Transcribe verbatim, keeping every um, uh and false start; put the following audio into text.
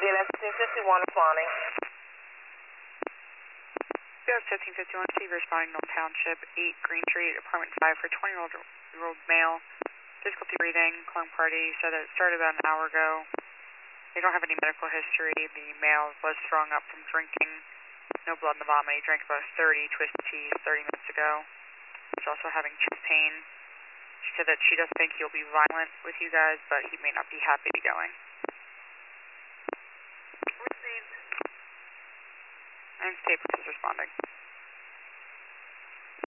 that's fifteen fifty-one responding. Yes, fifteen fifty-one, Steve responding, North Township, eight Green Street, apartment five for twenty-year-old male. Difficulty breathing, clung party, said that it started about an hour ago. They don't have any medical history. The male was throwing up from drinking. No blood in the vomit. He drank about thirty Twisted Teas thirty minutes ago. He's also having chest pain. She said that she does think he'll be violent with you guys, but he may not be happy to be going. Received. And Staples is responding.